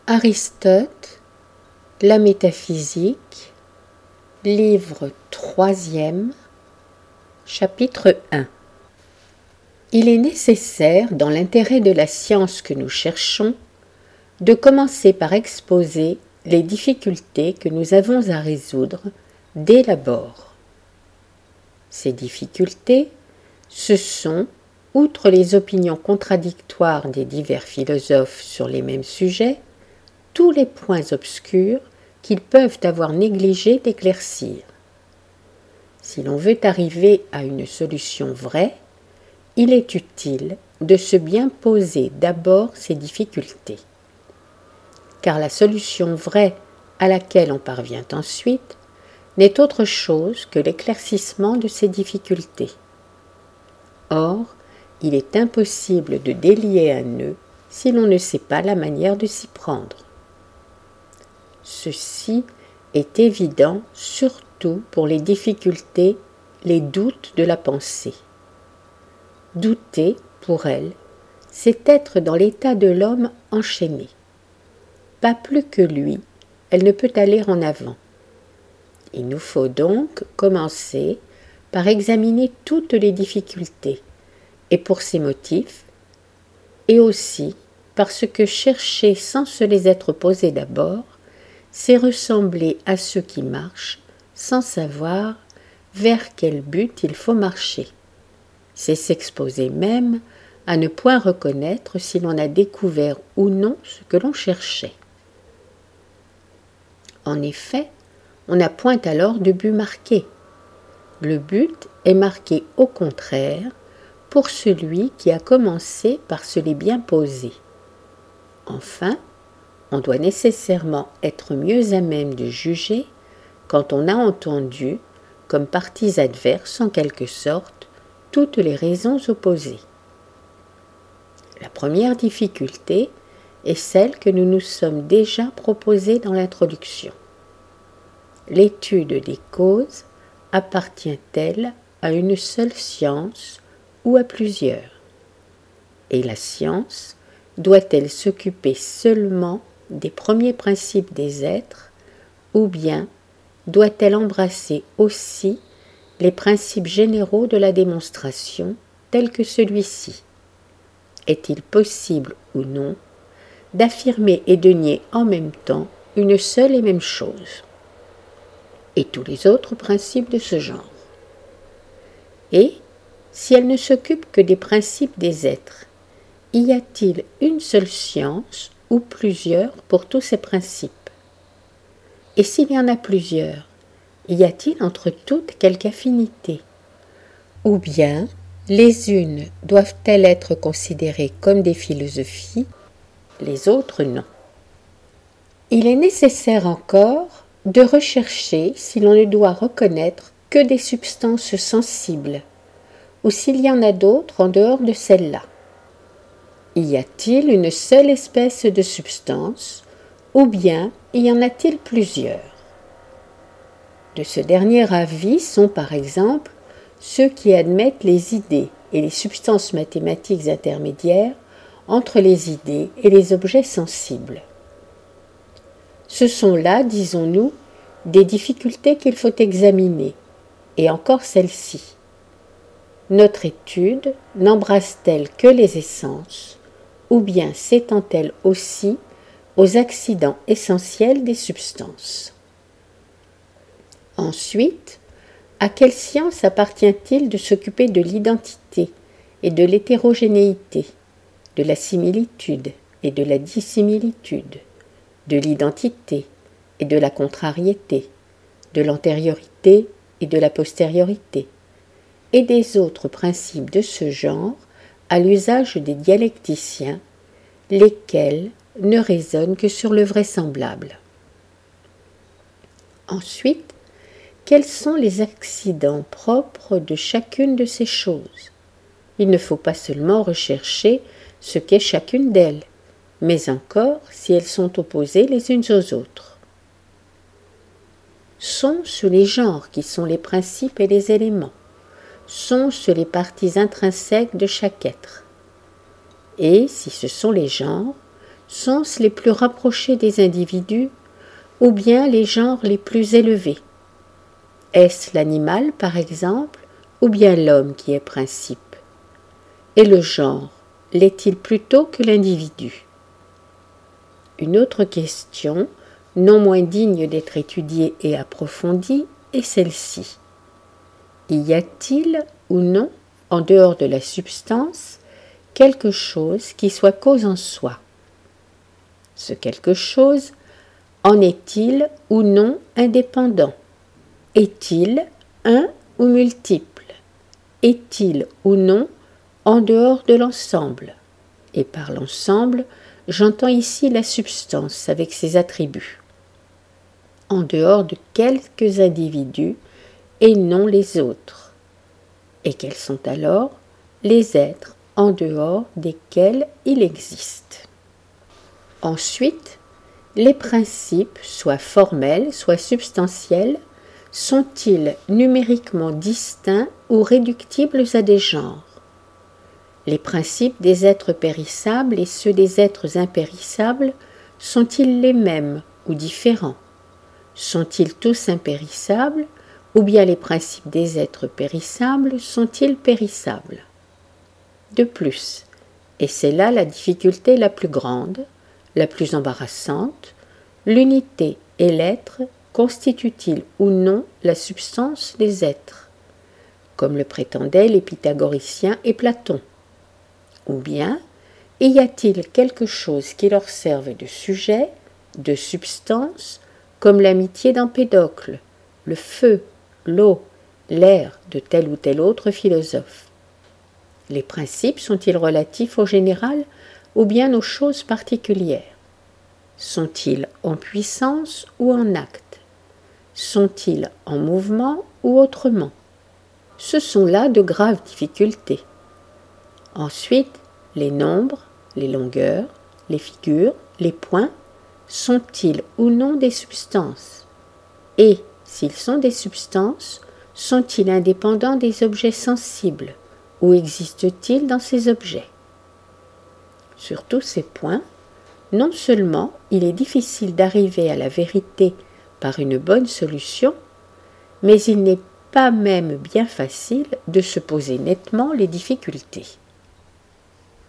Aristote, la métaphysique, livre 3e, chapitre 1. Il est nécessaire, dans l'intérêt de la science que nous cherchons, de commencer par exposer les difficultés que nous avons à résoudre dès l'abord. Ces difficultés, ce sont, outre les opinions contradictoires des divers philosophes sur les mêmes sujets, tous les points obscurs qu'ils peuvent avoir négligé d'éclaircir. Si l'on veut arriver à une solution vraie, il est utile de se bien poser d'abord ces difficultés. Car la solution vraie à laquelle on parvient ensuite n'est autre chose que l'éclaircissement de ces difficultés. Or, il est impossible de délier un nœud si l'on ne sait pas la manière de s'y prendre. Ceci est évident surtout pour les difficultés, les doutes de la pensée. Douter, pour elle, c'est être dans l'état de l'homme enchaîné. Pas plus que lui, elle ne peut aller en avant. Il nous faut donc commencer par examiner toutes les difficultés, et pour ces motifs, et aussi parce que chercher sans se les être posés d'abord, c'est ressembler à ceux qui marchent sans savoir vers quel but il faut marcher. C'est s'exposer même à ne point reconnaître si l'on a découvert ou non ce que l'on cherchait. En effet, on n'a point alors de but marqué. Le but est marqué au contraire pour celui qui a commencé par se les bien poser. Enfin, on doit nécessairement être mieux à même de juger quand on a entendu, comme parties adverses en quelque sorte, toutes les raisons opposées. La première difficulté est celle que nous nous sommes déjà proposée dans l'introduction. L'étude des causes appartient-elle à une seule science ou à plusieurs? Et la science doit-elle s'occuper seulement des premiers principes des êtres, ou bien doit-elle embrasser aussi les principes généraux de la démonstration, tels que celui-ci? Est-il possible ou non d'affirmer et de nier en même temps une seule et même chose, et tous les autres principes de ce genre? Et, si elle ne s'occupe que des principes des êtres, y a-t-il une seule science ou plusieurs pour tous ces principes? Et s'il y en a plusieurs, y a-t-il entre toutes quelque affinité? Ou bien, les unes doivent-elles être considérées comme des philosophies, les autres non? Il est nécessaire encore de rechercher si l'on ne doit reconnaître que des substances sensibles, ou s'il y en a d'autres en dehors de celles-là. Y a-t-il une seule espèce de substance, ou bien y en a-t-il plusieurs? De ce dernier avis sont par exemple ceux qui admettent les idées et les substances mathématiques intermédiaires entre les idées et les objets sensibles. Ce sont là, disons-nous, des difficultés qu'il faut examiner, et encore celles-ci. Notre étude n'embrasse-t-elle que les essences, ou bien s'étend-elle aussi aux accidents essentiels des substances? Ensuite, à quelle science appartient-il de s'occuper de l'identité et de l'hétérogénéité, de la similitude et de la dissimilitude, de l'identité et de la contrariété, de l'antériorité et de la postériorité, et des autres principes de ce genre à l'usage des dialecticiens, lesquels ne raisonnent que sur le vraisemblable? Ensuite, quels sont les accidents propres de chacune de ces choses? Il ne faut pas seulement rechercher ce qu'est chacune d'elles, mais encore si elles sont opposées les unes aux autres. Sont-ce les genres qui sont les principes et les éléments? Sont-ce les parties intrinsèques de chaque être? Et si ce sont les genres, sont-ce les plus rapprochés des individus ou bien les genres les plus élevés? Est-ce l'animal, par exemple, ou bien l'homme qui est principe? Et le genre, l'est-il plutôt que l'individu? Une autre question, non moins digne d'être étudiée et approfondie, est celle-ci. Y a-t-il ou non, en dehors de la substance, quelque chose qui soit cause en soi? Ce quelque chose, en est-il ou non indépendant? Est-il un ou multiple? Est-il ou non en dehors de l'ensemble? Et par l'ensemble, j'entends ici la substance avec ses attributs. En dehors de quelques individus et non les autres. Et quels sont alors les êtres en dehors desquels il existe? Ensuite, les principes, soit formels, soit substantiels, sont-ils numériquement distincts ou réductibles à des genres? Les principes des êtres périssables et ceux des êtres impérissables sont-ils les mêmes ou différents? Sont-ils tous impérissables ou bien les principes des êtres périssables sont-ils périssables? De plus, et c'est là la difficulté la plus grande, la plus embarrassante, l'unité et l'être constituent-ils ou non la substance des êtres, comme le prétendaient les pythagoriciens et Platon? Ou bien, y a-t-il quelque chose qui leur serve de sujet, de substance, comme l'amitié d'Empédocle, le feu, l'eau, l'air de tel ou tel autre philosophe? Les principes sont-ils relatifs au général ou bien aux choses particulières? Sont-ils en puissance ou en acte? Sont-ils en mouvement ou autrement? Ce sont là de graves difficultés. Ensuite, les nombres, les longueurs, les figures, les points, sont-ils ou non des substances? Et, s'ils sont des substances, sont-ils indépendants des objets sensibles ou existent-ils dans ces objets? Sur tous ces points, non seulement il est difficile d'arriver à la vérité par une bonne solution, mais il n'est pas même bien facile de se poser nettement les difficultés.